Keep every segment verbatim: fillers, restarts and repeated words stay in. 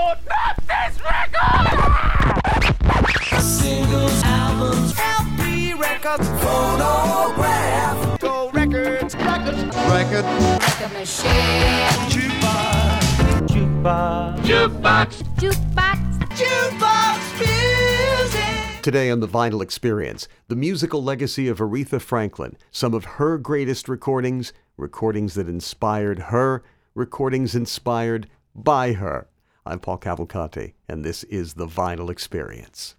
not this record! Singles, albums, L P records, phonograph, gold records, records, record, record machine, jukebox, jukebox, jukebox, jukebox, jukebox music. Today on The Vinyl Experience, the musical legacy of Aretha Franklin, some of her greatest recordings, recordings that inspired her, recordings inspired by her. I'm Paul Cavalcante, and this is The Vinyl Experience.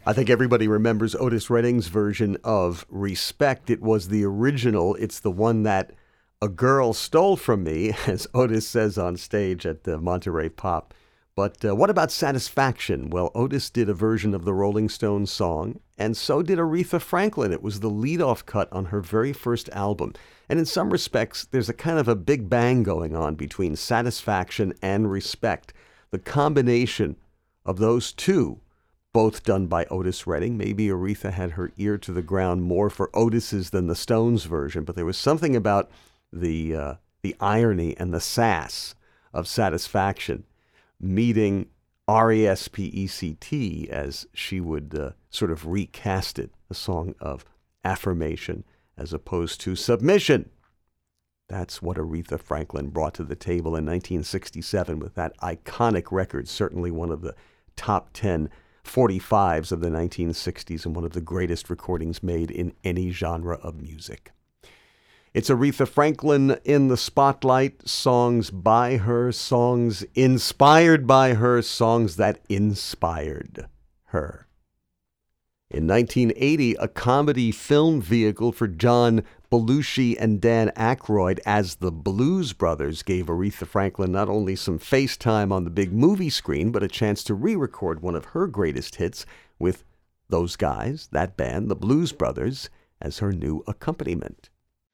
I think everybody remembers Otis Redding's version of Respect. It was the original. It's the one that a girl stole from me, as Otis says on stage at the Monterey Pop. But uh, what about Satisfaction? Well, Otis did a version of the Rolling Stones song, and so did Aretha Franklin. It was the lead-off cut on her very first album. And in some respects, there's a kind of a big bang going on between Satisfaction and Respect. The combination of those two, both done by Otis Redding. Maybe Aretha had her ear to the ground more for Otis's than the Stones version, but there was something about the uh, the irony and the sass of Satisfaction meeting R E S P E C T, as she would uh, sort of recast it, a song of affirmation as opposed to submission. That's what Aretha Franklin brought to the table in nineteen sixty-seven with that iconic record, certainly one of the top ten forty-fives of the nineteen sixties and one of the greatest recordings made in any genre of music. It's Aretha Franklin in the spotlight, songs by her, songs inspired by her, songs that inspired her. In nineteen eighty, a comedy film vehicle for John Belushi and Dan Aykroyd as the Blues Brothers gave Aretha Franklin not only some face time on the big movie screen, but a chance to re-record one of her greatest hits with those guys, that band, the Blues Brothers, as her new accompaniment.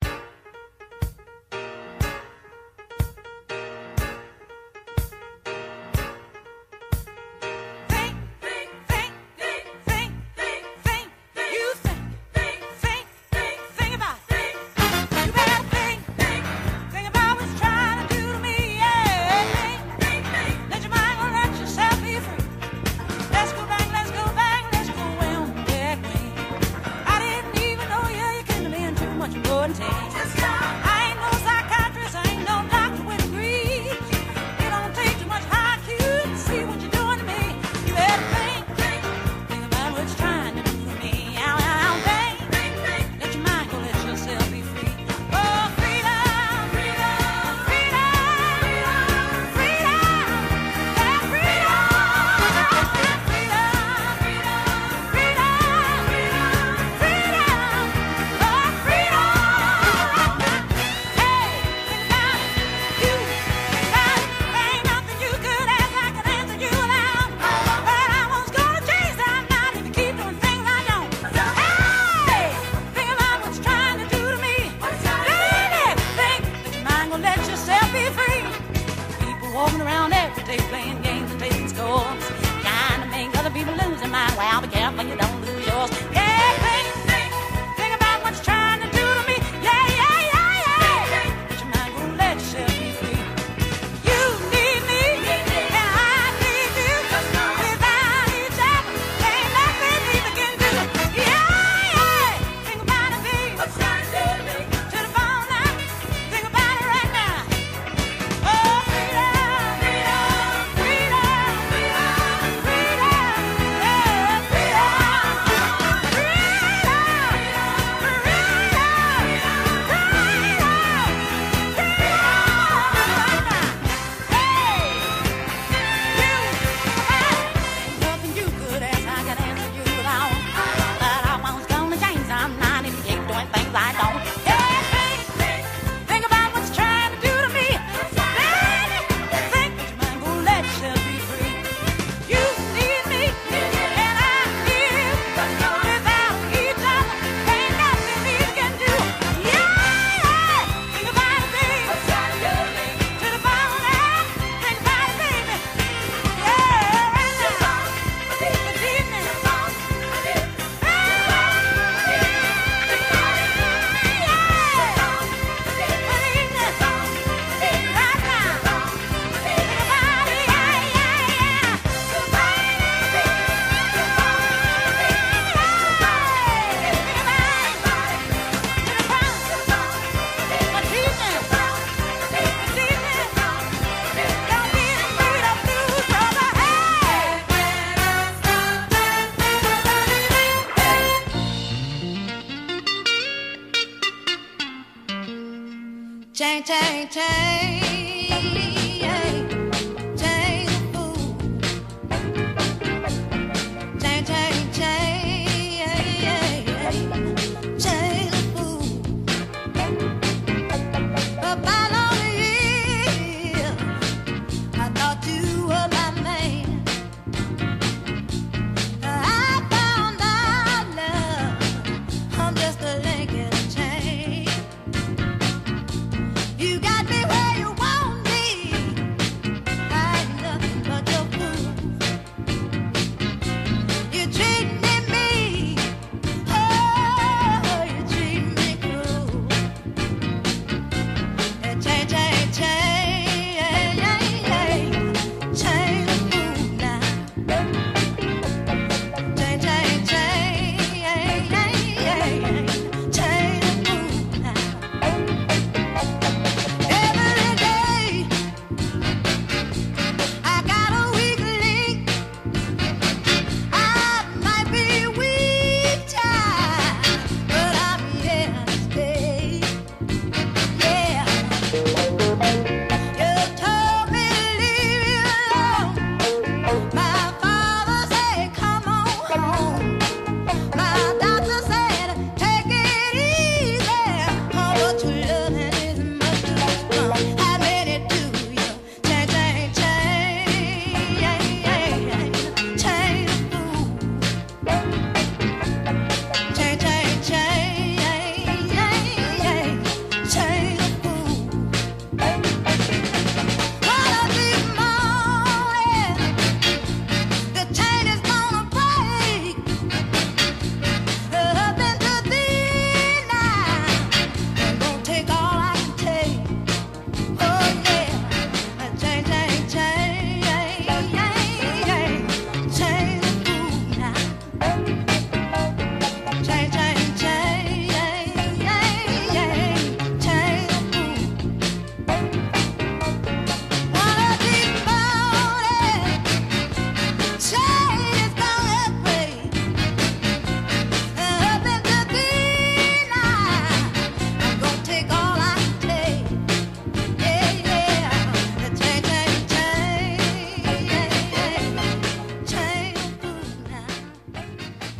Chain, chain, chain, chain, fool. Chain, chain, chain.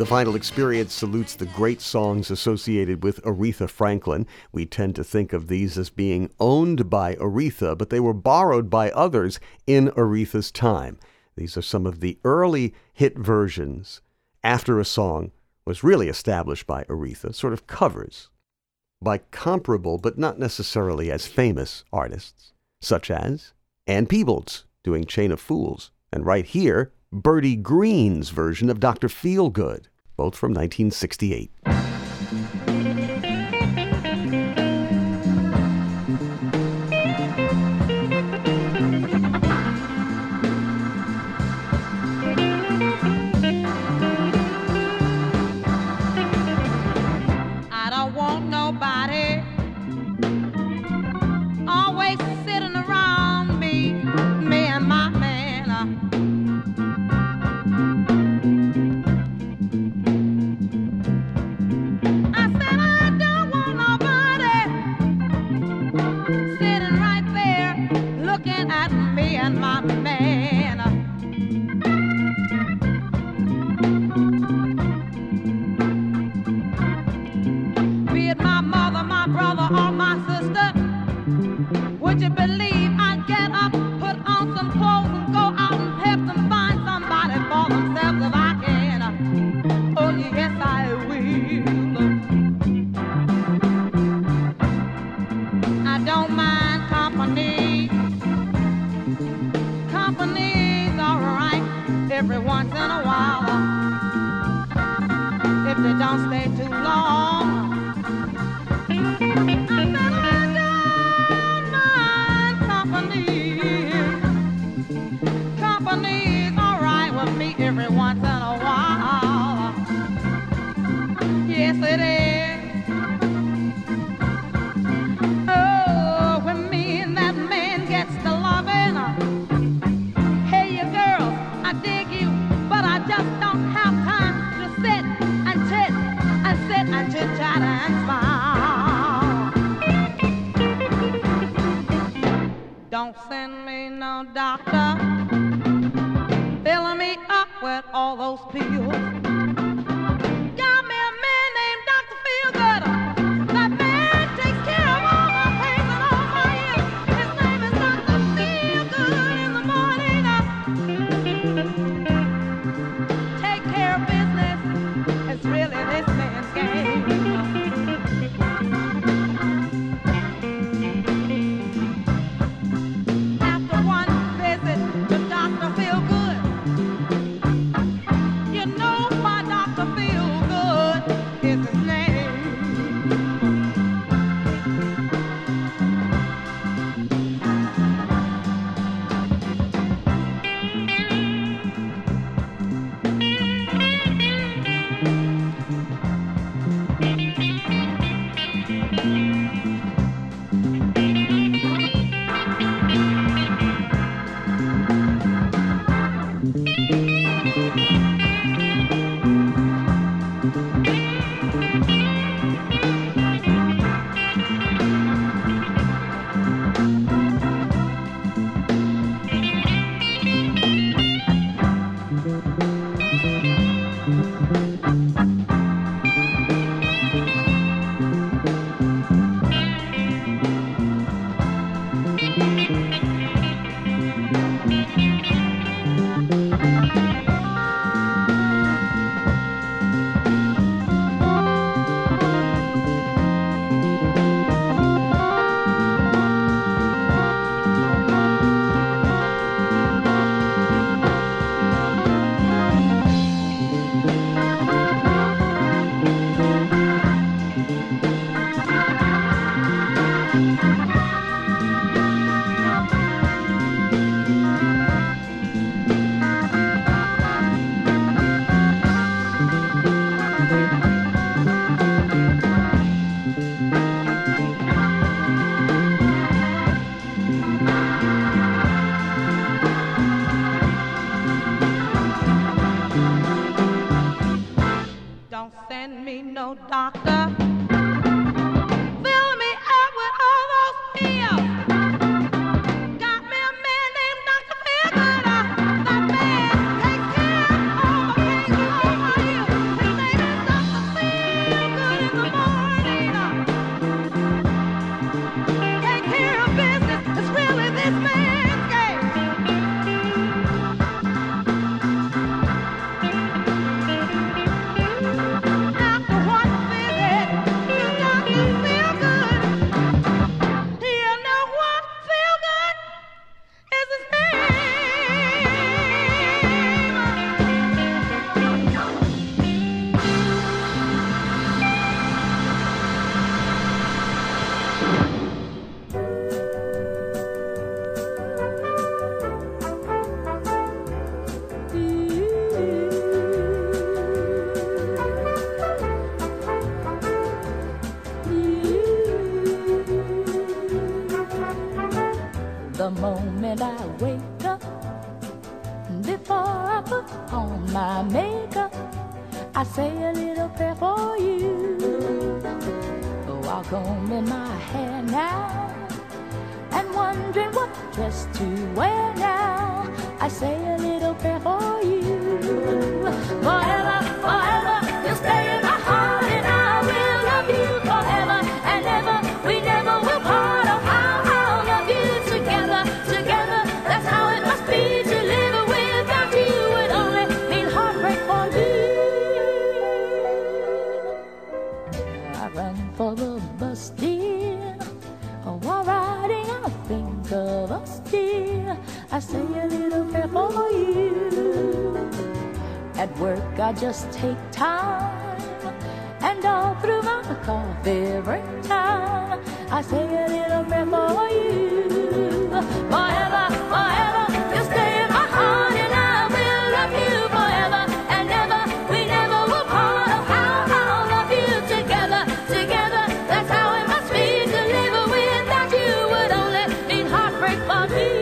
The Final Experience salutes the great songs associated with Aretha Franklin. We tend to think of these as being owned by Aretha, but they were borrowed by others in Aretha's time. These are some of the early hit versions after a song was really established by Aretha, sort of covers by comparable but not necessarily as famous artists, such as Ann Peebles doing Chain of Fools, and right here, Bertie Green's version of Doctor Feelgood, both from nineteen sixty-eight. I don't want nobody always sitting around me, me and my man. I said I don't want nobody sitting right there looking at me and my man. Be it my mother, my brother, or my sister, would you believe I'd get up, put on some clothes, and go out and help them find somebody for themselves if I can? Oh, yes, I will. I don't mind company. Company's all right every once in a while, if they don't stay too long. I said I don't mind company. Company's all right with me every once in a while. Yes, it is. Oh, when me and that man gets to loving, hey, you girls, I dig you, but I just don't have time to sit and chit and sit and chit chat and smile. Don't send me no doctor filling me up with all those pills. Got me a man named Doctor Feelgood. That man takes care of all my pains and all my ills. His name is Doctor Feelgood in the morning. Take care of business. It's really this man's game. After one visit to Doctor Feelgood, you know The moment I wake up, before I put on my makeup, I say a little prayer for you. While combing my hair now and wondering what dress to wear now, I say a little prayer for you. Forever, forever, you'll stay in my heart, and I will love you forever and ever. We never will part. Oh, how I'll love you together, together. That's how it must be to live without you. Would only mean heartbreak for me. I run for the bus, dear. While riding, I think of us, dear. I say a little prayer for you. At work, I just take time, and all through my coffee break time, I say a little prayer for you. Forever, forever, you'll stay in my heart, and I will love you forever and ever. We never will part. Oh, how I'll love you together, together. That's how it must be to live without you. Would only mean heartbreak for me.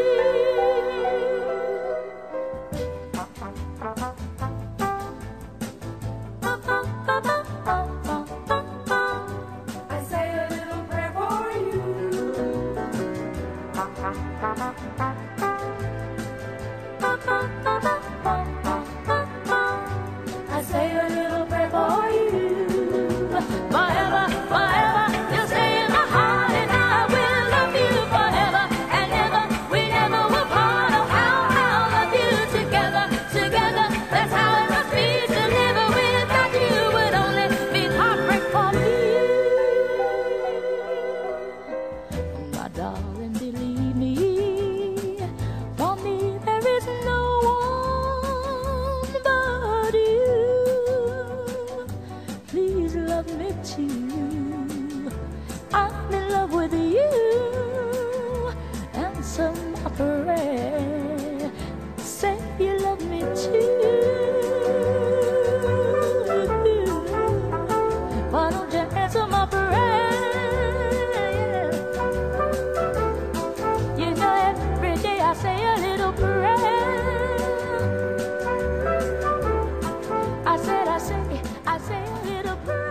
I say a little prayer for you. I say a little prayer for you. Forever, forever, you'll stay in my heart, and I will love you forever and ever. We never will part. Oh, how I'll love you together, together. That's how it must be to live without you. Would only mean heartbreak for me. My darling, believe me, for me there is no one but you. Please love me too. I'm in love with you. Answer my prayer. Say you love me too. Why don't you answer my prayer? You know every day I say a little prayer. I said, I say, I say a little prayer.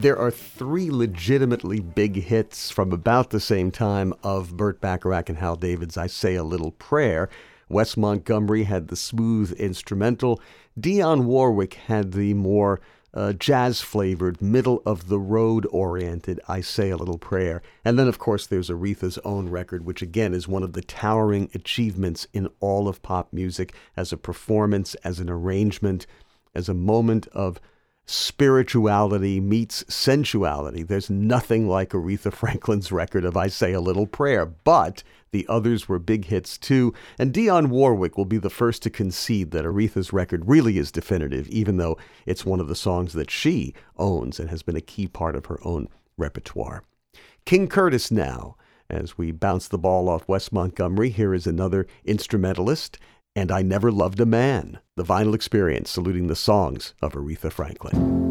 There are three legitimately big hits from about the same time of Burt Bacharach and Hal David's I Say a Little Prayer. Wes Montgomery had the smooth instrumental. Dionne Warwick had the more uh, jazz-flavored, middle-of-the-road-oriented I Say a Little Prayer. And then, of course, there's Aretha's own record, which, again, is one of the towering achievements in all of pop music as a performance, as an arrangement, as a moment of spirituality meets sensuality. There's nothing like Aretha Franklin's record of I Say a Little Prayer, but the others were big hits too, and Dionne Warwick will be the first to concede that Aretha's record really is definitive, even though it's one of the songs that she owns and has been a key part of her own repertoire. King Curtis now. As we bounce the ball off Wes Montgomery, here is another instrumentalist, And I Never Loved a Man, the Vinyl Experience, saluting the songs of Aretha Franklin.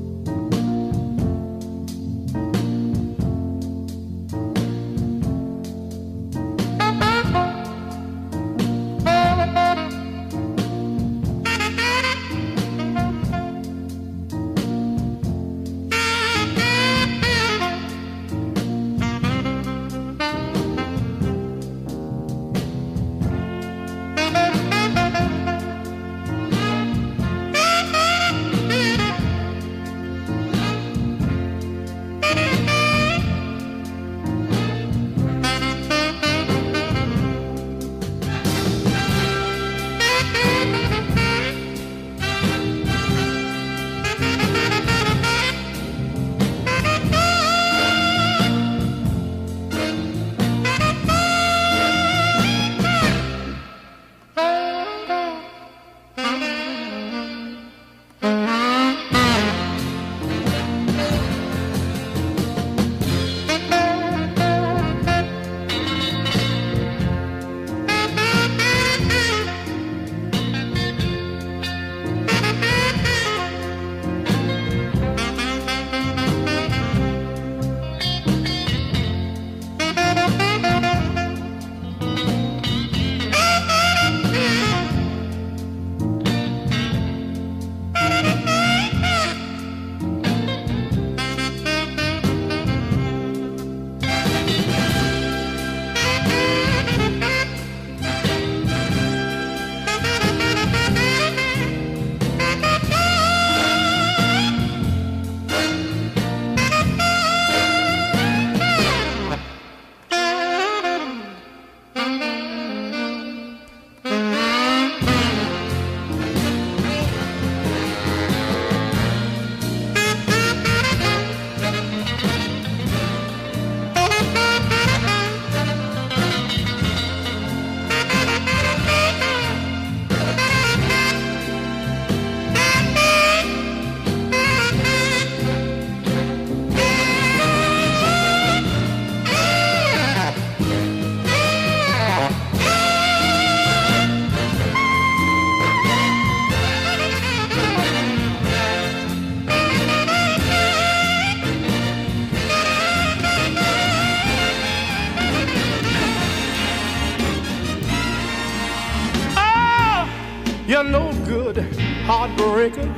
You're no good, heartbreaker.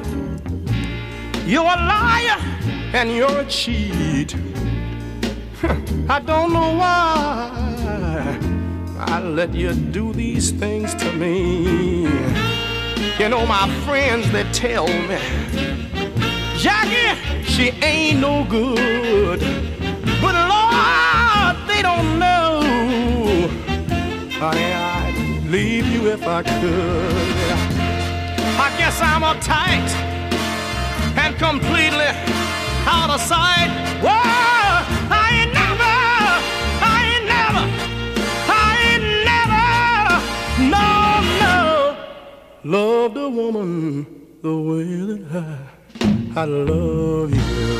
You're a liar and you're a cheat. I don't know why I let you do these things to me. You know, my friends, they tell me, Jackie, she ain't no good. But Lord, they don't know. Honey, I'd leave you if I could. I guess I'm uptight and completely out of sight. Whoa, I ain't never, I ain't never, I ain't never, no, no, loved a woman the way that I, I love you.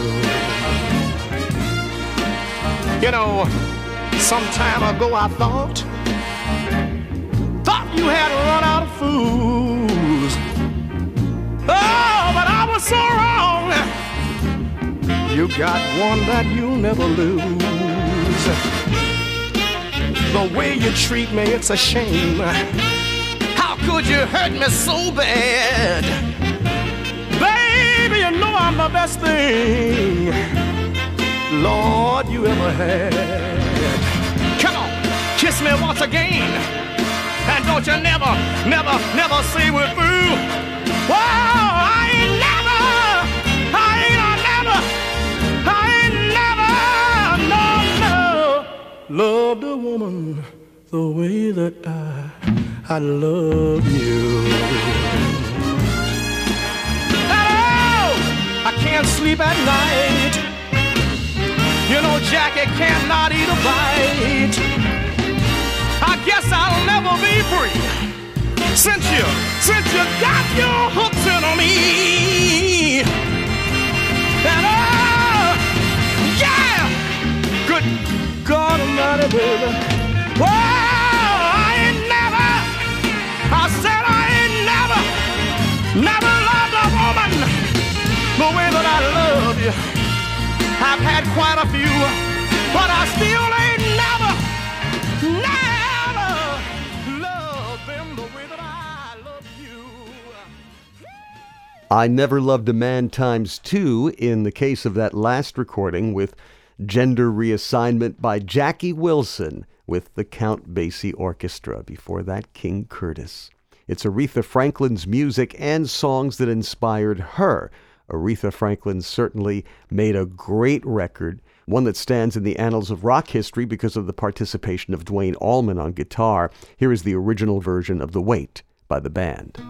You know, some time ago I thought, thought you had run out of fools. Oh, but I was so wrong. You got one that you'll never lose. The way you treat me, it's a shame. How could you hurt me so bad? Baby, you know I'm the best thing, Lord, you ever had. Come on, kiss me once again, and don't you never, never, never say we're through. Whoa, I ain't never, I ain't never, I ain't never, no, no, loved a woman the way that I, I love you. Hello, I can't sleep at night. You know Jackie cannot eat a bite. I guess I'll never be free since you, since you got your hooks in on me. And oh, yeah, good God Almighty, baby. Whoa, I ain't never, I said I ain't never, never loved a woman the way that I love you. I've had quite a few, but I still ain't never, never loved them the way that I love you. I Never Loved a Man times two in the case of that last recording with Gender Reassignment by Jackie Wilson with the Count Basie Orchestra. Before that, King Curtis. It's Aretha Franklin's music and songs that inspired her. Aretha Franklin certainly made a great record, one that stands in the annals of rock history because of the participation of Duane Allman on guitar. Here is the original version of The Wait by the band.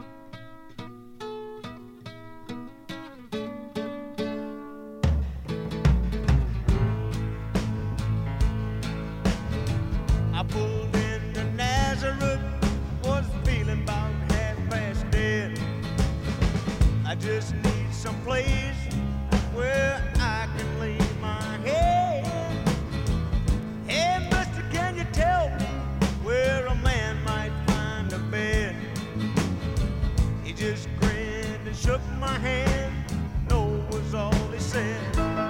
I pulled into Nazareth, was feeling about half past dead. I just need some place where I can lay my head. Hey, mister, can you tell me where a man might find a bed? He just grinned and shook my hand. No was all he said.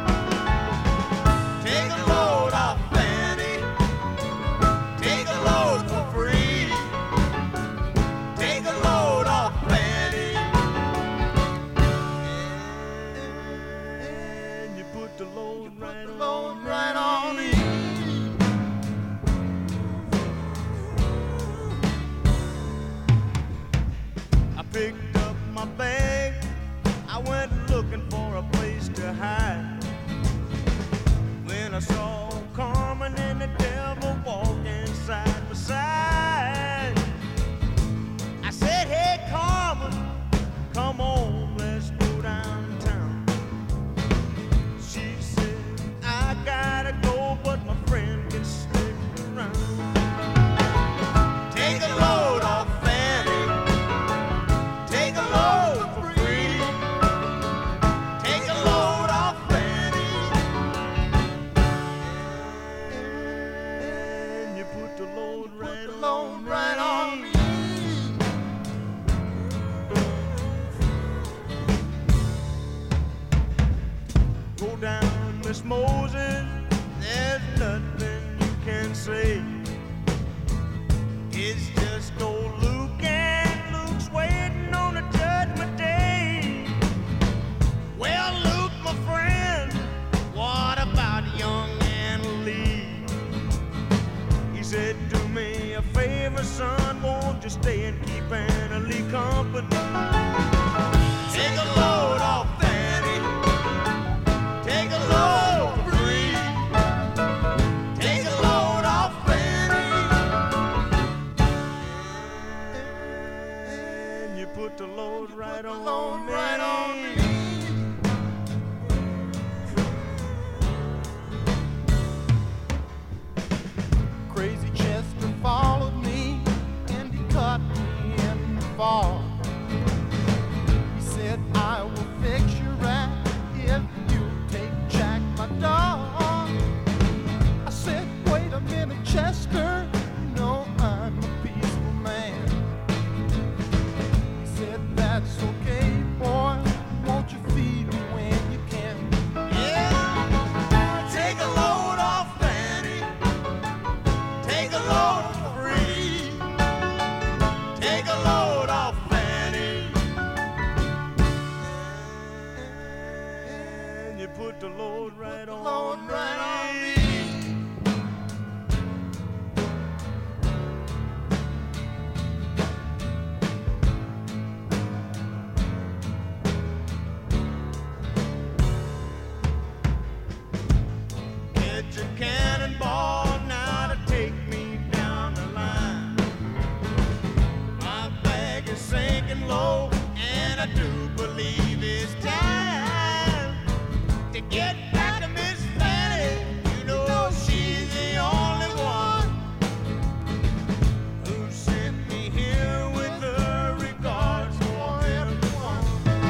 Take a load off, Fanny. Take a load for free. Take a load off, Fanny. And you put the load right on, right on me. I picked up my bag. I went looking for a place to hide. When I saw Carmen and the devil walking side by side, I said, hey, Carmen, come on, let's go downtown. She said, I gotta go, but my friend can stick around. Take a load off, Fanny. Take a load for free. Take a load off, Fanny. And you put the load right on, right on me. Go down, Miss Moses, there's nothing you can say. It's just old Luke, and Luke's waiting on the judgment day. Well, Luke, my friend, what about young Anna Lee? He said, do me a favor, son, won't you stay and keep Anna Lee company? Take a load off, Fanny. Take a load for free. Take a load off, Fanny. And you put the load right on me. Right on me. Crazy Chester followed me and he caught me in the fall. He said, I will fix you right if you take Jack, my dog. I said, wait a minute, Chester, you know I'm a peaceful man. He said, that's okay, boy, won't load right on me. Get your cannonball now to take me down the line. My bag is sinking low, and I do believe it's time to get back to Miss Fanny. You know she's the only one who sent me here with her regards for everyone.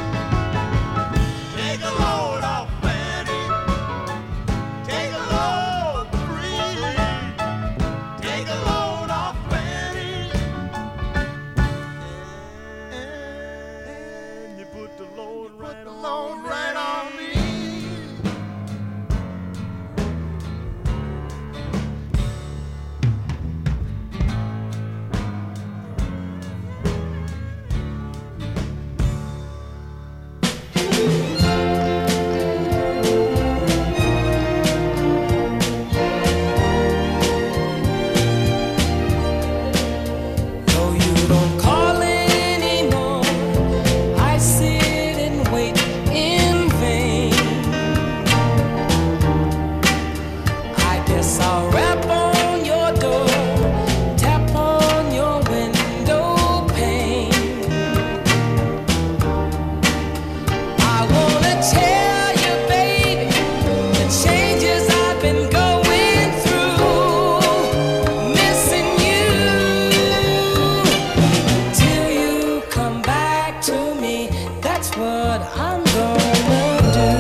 Take a load off Fanny. Take a load free. Take a load off Fanny. And you put the load right on, right on me. Though you don't call anymore, I sit and wait in vain. I guess I'll rap on your door, tap on your window pane. I wanna tell you, baby, the changes I've been going through, missing you. Till you come back to me, that's what I'm gonna do.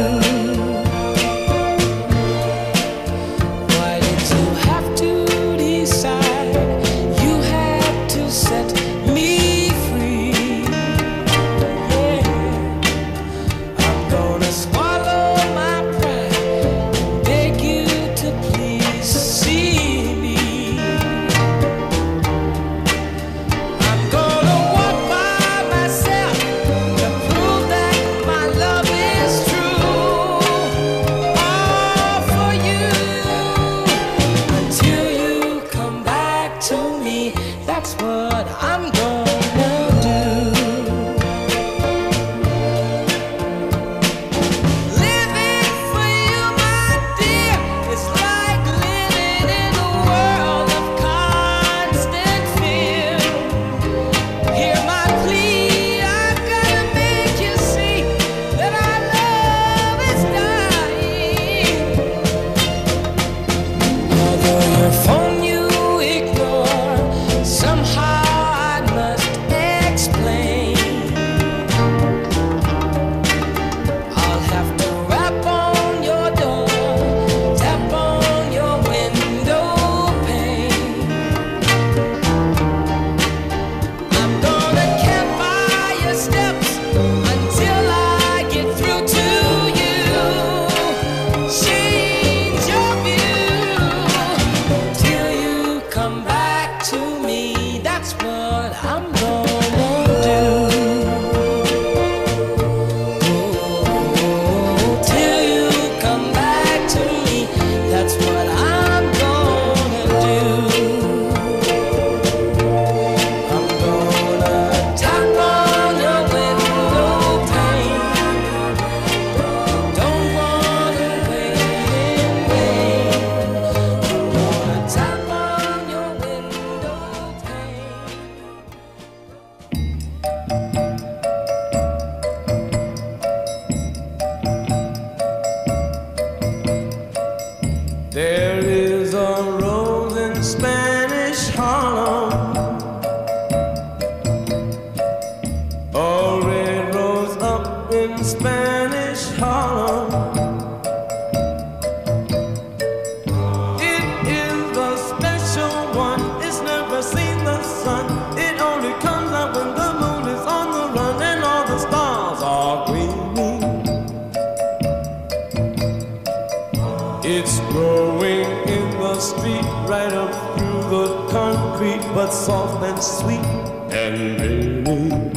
Why did you have to decide? You had to set me free. Yeah. I'm gonna swallow my pride, beg you to please see me. I'm gonna walk by myself to prove that my love is true. All for you. Until you come back to me, that's what I'm gonna do. Living for you, my dear, is like living in a world of constant fear. Hear my plea, I've gotta make you see that our love is dying. Although your phone you ignore, somehow I must explain. I'll have to rap on your door, tap on your window pane. I'm gonna camp by your steps until I get through to you. Change your view till you come back to me. That's what I'm gonna do. Till you come back to me, that's what I'm gonna do. I'm gonna tap on your window pane. Don't wanna wait in vain. I'm gonna tap on your window pane. There is a rose in Spanish Harlem, a red rose up in Spanish Harlem. It is a special one, it's never seen the sun. It only comes out when the moon is on the run and all the stars are gleaming. It's growing in the street right up through the concrete, but soft and sweet and raining.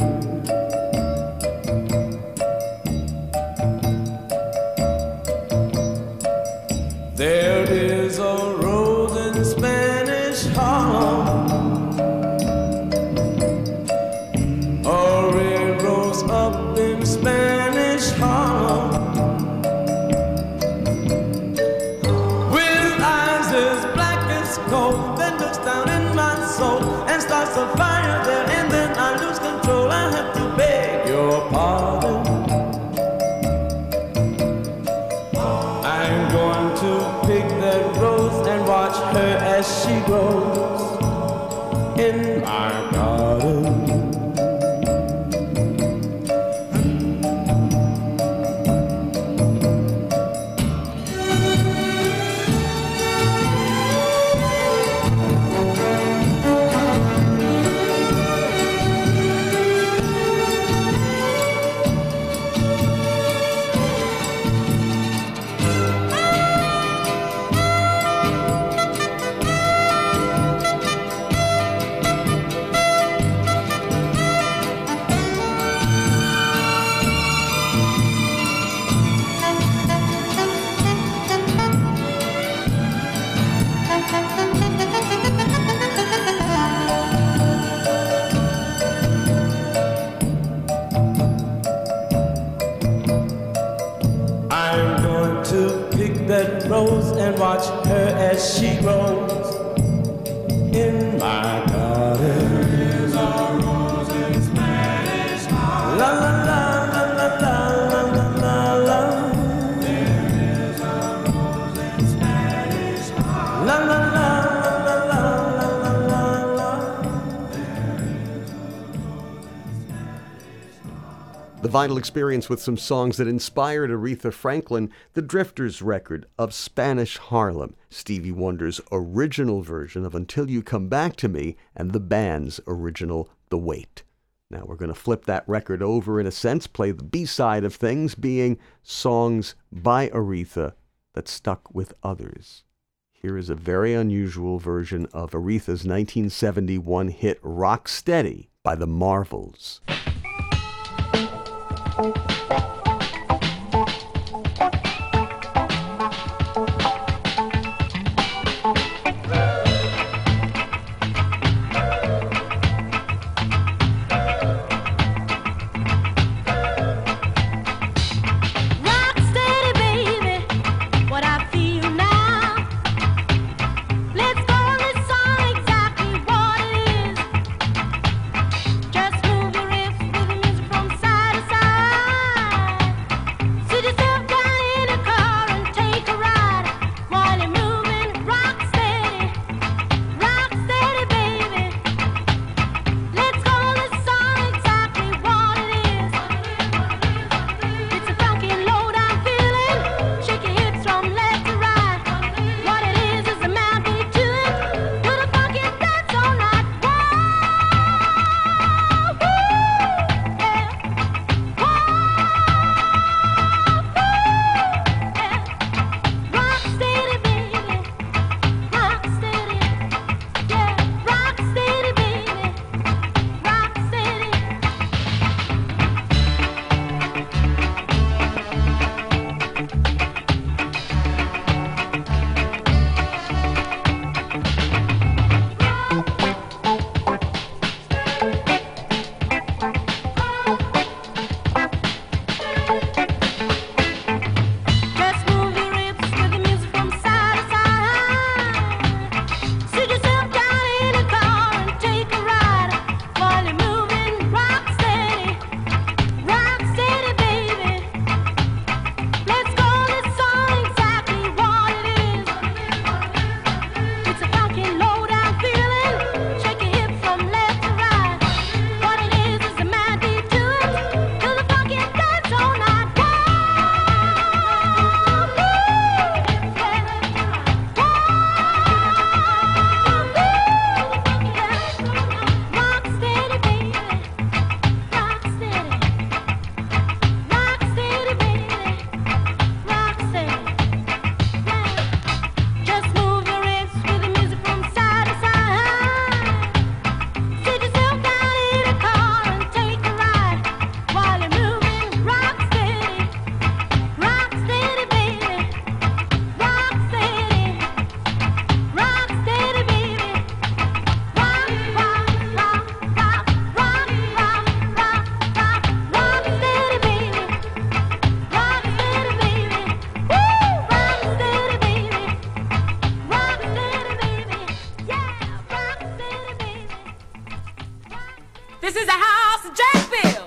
a fire there, and then I lose control. I have to beg your pardon. I'm going to pick that rose and watch her as she grows in my garden. And watch her as she grows in my garden. There is a rose in Spanish Harlem. La la la la la la la la la. There is a rose in Spanish Harlem. La la la la la la la la la. There is a rose in Spanish Harlem. The vinyl experience with some songs that inspired Aretha Franklin, the Drifters record of Spanish Harlem, Stevie Wonder's original version of Until You Come Back to Me, and the band's original The Wait. Now we're going to flip that record over in a sense, play the B-side of things, being songs by Aretha that stuck with others. Here is a very unusual version of Aretha's nineteen seventy-one hit Rock Steady by the Marvels. Just move your hips with the music from side to side. This is the house of Jack Bill.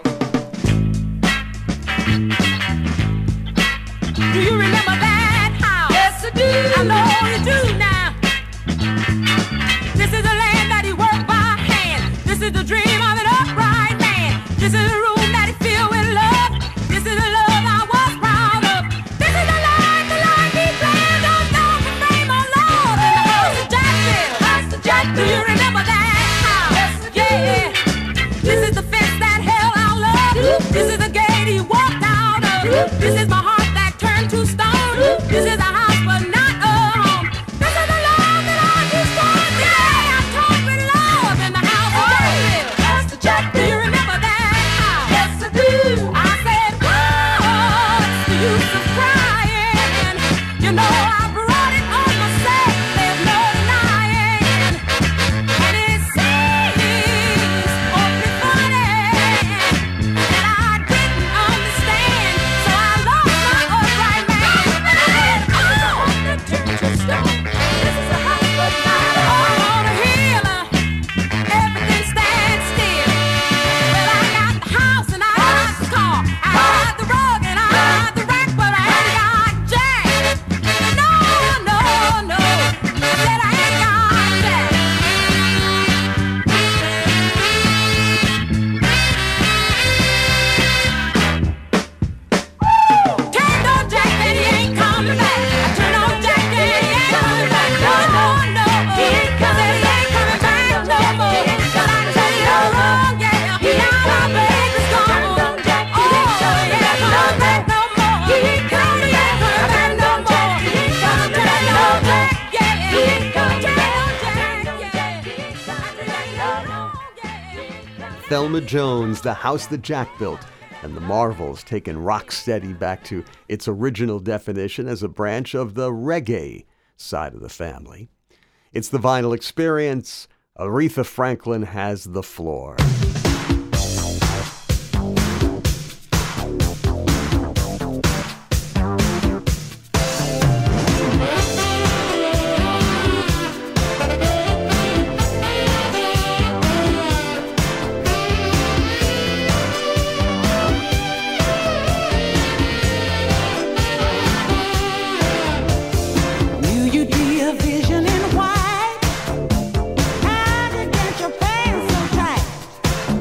Do you remember that house? Yes, I do. I know you do now. This is the land that he worked by hand. This is the dream of an upright man. This is the room that he filled with love. This is the love I was proud of. This is the life, the life he planned. Don't know for fame or love. In the house of Jack Bill. House of Jack Bill. Do you remember that house? Yes, I do. Yeah. This is the fence that held our love. This is the gate he walked out of. This is my heart that turned to stone. This is a house but not a home. This is the love that I destroyed. Today I talk with love in the house of Jack Bill. House of Jack Bill. Do you remember that house? Yes, I do. I said, what's the use of crying? You know I brought it on myself. There's no denying. And it seems awfully funny that I didn't understand. So I lost my upright man. And I said, oh, that turned to stone. This is a house but not a home. On a hill, everything stands still. Well, I got the house and I got the car. I got the rug and I got the rack, but I ain't got Jack. No, no, no. I said I ain't got Jack. Turned on Jack and he ain't coming back. I turned on Jack and he ain't coming back. No, no, no. He ain't coming, he ain't coming back no more. But I tell you wrong, yeah. Now my baby's gone. Oh, he ain't coming back no more. He ain't coming back no more. He ain't coming back no more. Yeah, he ain't coming back no more. Thelma Jones, The House That Jack Built, and the Marvels taking Rocksteady back to its original definition as a branch of the reggae side of the family. It's the Vinyl Experience. Aretha Franklin has the floor. Knew you'd be a vision in white. How'd you get your pants so tight?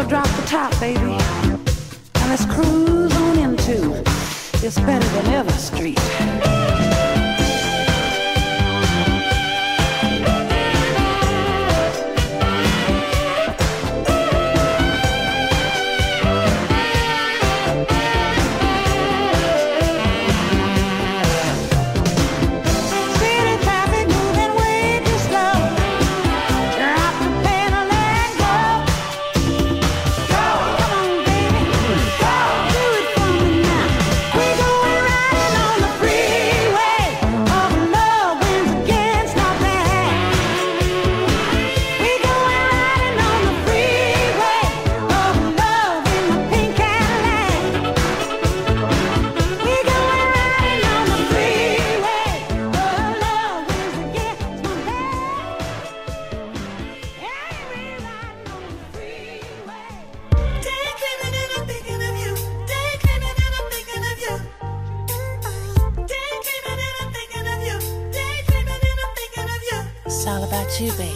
gonna drop the top, baby. And let's cruise on into It's Better Than Ever Street. You, baby.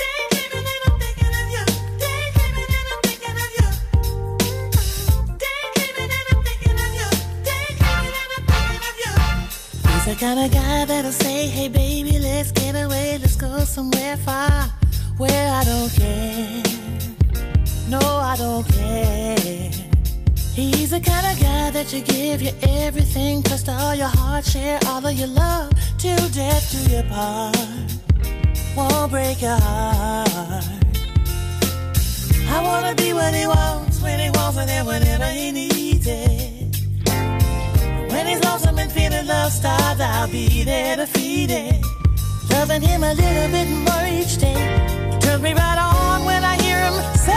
He's the kind of guy that'll say, hey baby, let's get away, let's go somewhere far, where I don't care, no I don't care. He's the kind of guy that you give you everything, trust all your heart, share all of your love, till death do you part. Won't break your heart. I wanna be what he wants, when he wants it, and whenever he needs it. When he's lonesome and feeling love starved, I'll be there to feed it. Loving him a little bit more each day. Turns me right on when I hear him say,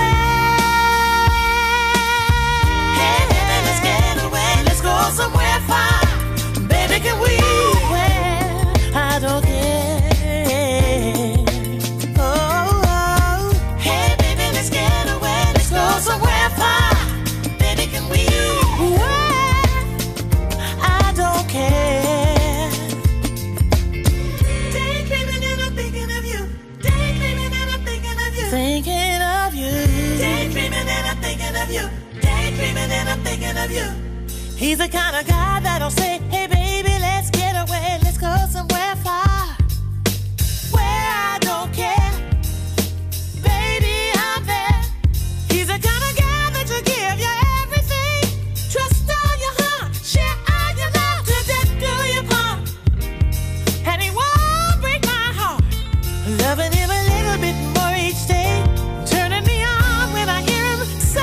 hey baby, let's get away, let's go somewhere far. Baby, can we? Well, I don't care. Somewhere far, baby, can we? I don't care. Daydreaming and I'm thinking of you. Daydreaming and I'm thinking of you. Thinking of you. Daydreaming and I'm thinking of you. Daydreaming and I'm thinking of you. He's the kind of guy that'll say, hey baby, let's get away, let's go somewhere far, where I don't care. Loving him a little bit more each day, turning me on when I hear him say,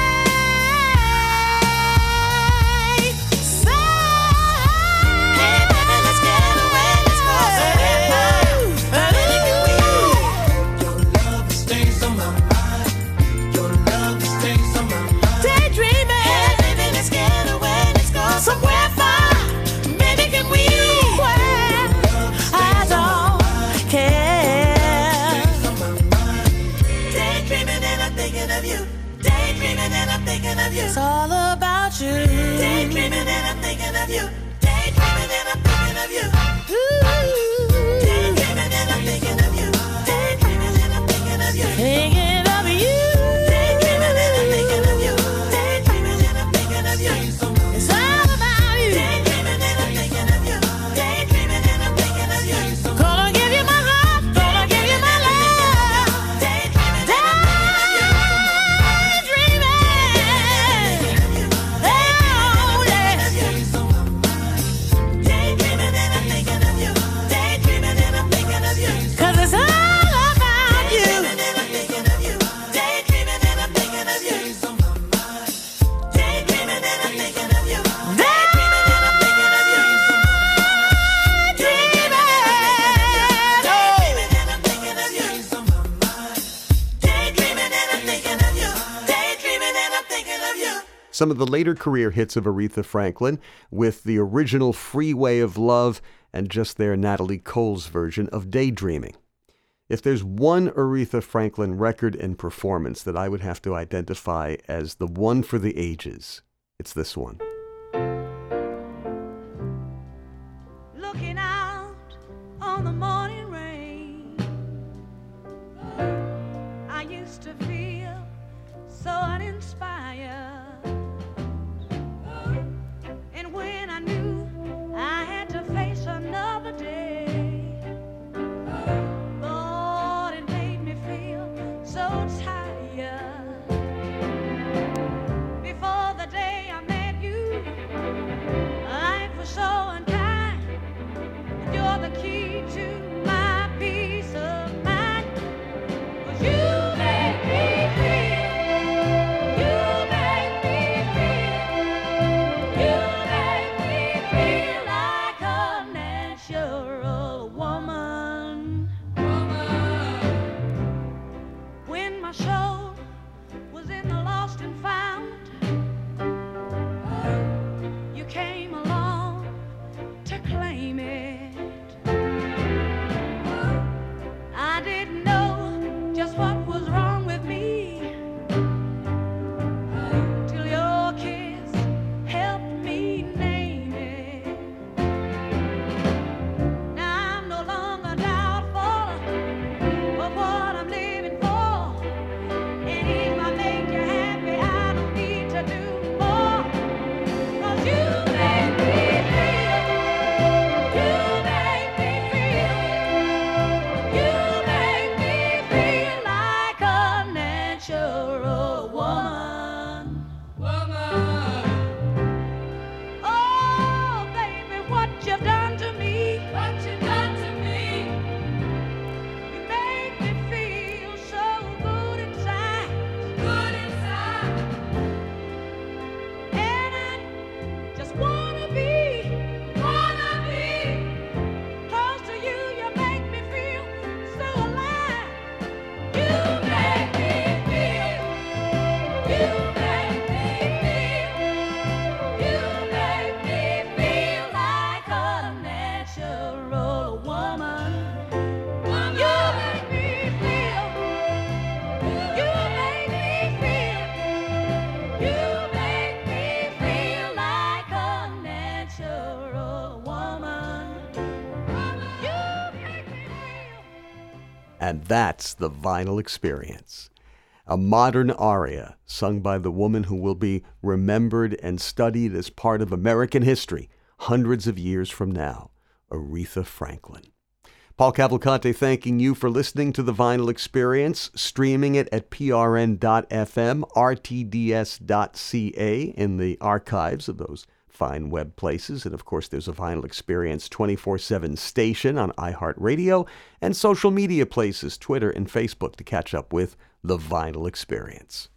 say, hey baby, let's get away, let's go somewhere. Baby, can we? Your love stays on my mind. Your love stays on my mind. Daydreaming. Hey baby, let's get away, let's go somewhere far. Baby, can we? Well, I don't care. It's all about you. Daydreaming and I'm thinking of you. Daydreaming and I'm thinking of you. Ooh. Daydreaming and I'm thinking of you. Daydreaming and I'm thinking of you. Thinking of you. Daydreaming and I'm thinking of you. Daydreaming and I'm thinking of you. It's all about you. Daydreaming and I'm thinking of you. Daydreaming and I'm thinking of you. Gonna give you my heart. Gonna give you my love. Daydreaming and I'm thinking of you. Some of the later career hits of Aretha Franklin, with the original Freeway of Love and just their Natalie Cole's version of Daydreaming. If there's one Aretha Franklin record and performance that I would have to identify as the one for the ages, it's this one. Looking out on the morning rain, I used to feel so uninspired. And when I knew I had to face another day, Lord, it made me feel so tired. Before the day I met you, life was so unkind, and you're the key to my peace of mind. 'Cause you make me feel, you make me feel, you make me feel like a natural woman. When my soul was in the lost and found, you came along to claim it. I didn't know just what was wrong with me till your kiss helped me name it. Now I'm no longer doubtful of what I'm living for, and if I make you happy, I don't need to do more. 'Cause you make me feel, you make me feel, you make me feel like a natural woman. Oh, baby, what you've done to me, what you've done to me. You make me feel so good inside, good inside. And I just wanna be, wanna be close to you. You make me feel so alive. You make me feel, you make me feel, you make me feel like a natural woman. You make me feel, you make me feel, you make me feel like a natural woman. You make me feel. And that's the Vinyl Experience, a modern aria sung by the woman who will be remembered and studied as part of American history hundreds of years from now, Aretha Franklin. Paul Cavalcante thanking you for listening to the Vinyl Experience, streaming it at p r n dot f m, r t d s dot c a in the archives of those fine web places. And of course, there's a Vinyl Experience twenty-four seven station on iHeartRadio and social media places, Twitter and Facebook, to catch up with the Vinyl Experience.